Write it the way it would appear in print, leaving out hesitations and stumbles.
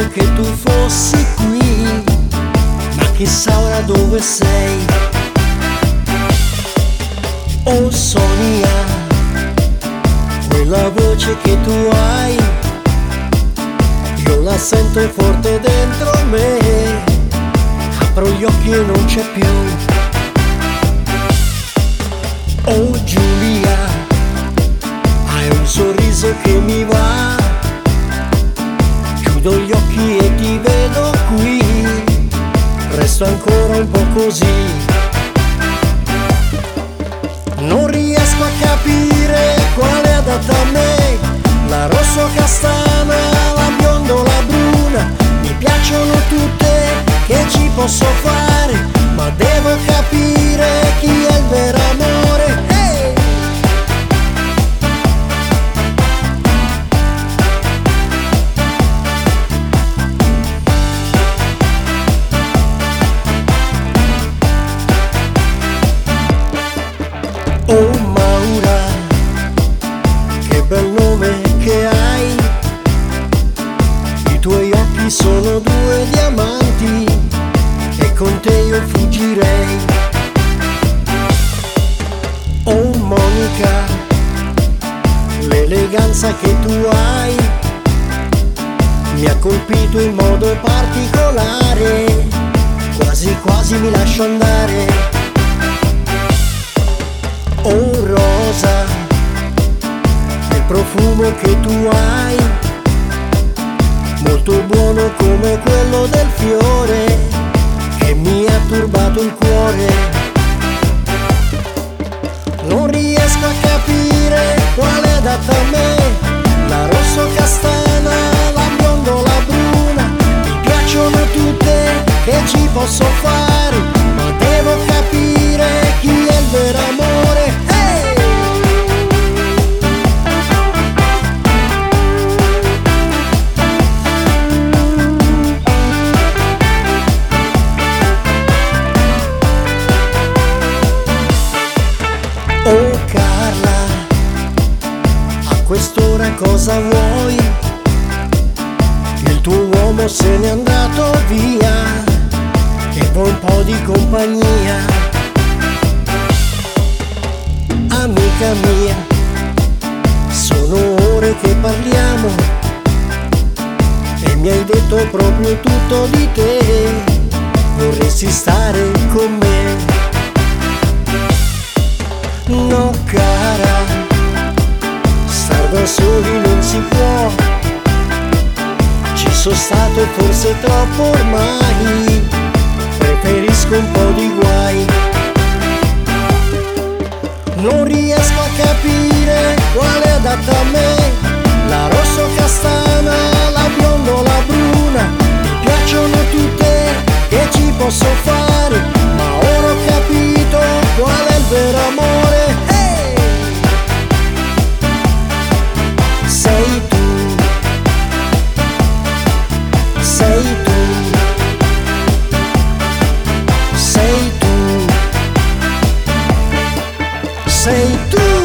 che tu fossi qui, ma chissà ora dove sei. Oh Sonia, quella voce che tu hai, io la sento forte dentro me, apro gli occhi e non c'è più. Oh Giulia, hai un sorriso che mi va, chiudo gli occhi e ti vedo qui, resto ancora un po' così. Non riesco a capire quale è adatta a me, la rosso castana, la biondo, la bruna, mi piacciono tutte, che ci posso fare, ma devo capire chi è il vero amore. Hey! Oh Maura, che bel nome che hai, i tuoi occhi sono due diamanti e con te io fuggirei. Oh Monica, l'eleganza che tu hai mi ha colpito in modo particolare, quasi quasi mi lascio andare. Oh Rosa, il profumo che tu hai, molto buono come quello del fiore che mi ha turbato il cuore. Non riesco a capire quale è adatta a me, la rosso castana, la biondo, la bruna, mi piacciono tutte, che ci posso fare, ma devo capire chi è il vero amore. Hey! Oh Carla, a quest'ora cosa vuoi? Il tuo uomo se n'è andato via e vuoi un po' di compagnia. Amica mia, sono ore che parliamo e mi hai detto proprio tutto di te, vorresti stare con me. No cara, star da soli non si può, ci sono stato forse troppo ormai, preferisco un po' di guai. Non riesco a capire quale è adatta a me, la rosso castana, la biondo, la bruna, mi piacciono tutte, che ci posso fare, ma ora ho capito qual è il vero amore. Hey! Sei tu, sei tu, sei tu, sei tu.